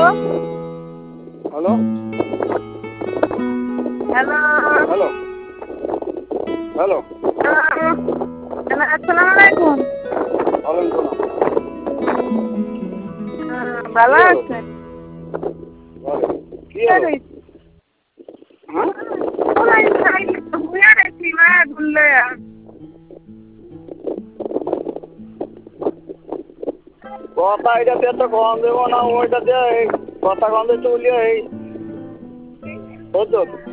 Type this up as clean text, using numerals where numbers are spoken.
Hello hello hello hello hello আসসালামু আলাইকুম। ওয়ালাইকুম ভালো কি হলো? আছেন? বলো, কি হলো? হ্যাঁ কথা এটাতে তো কম দেবো না ওইটাতে কথা কম দিয়ে চলিয়ে এই বুঝছো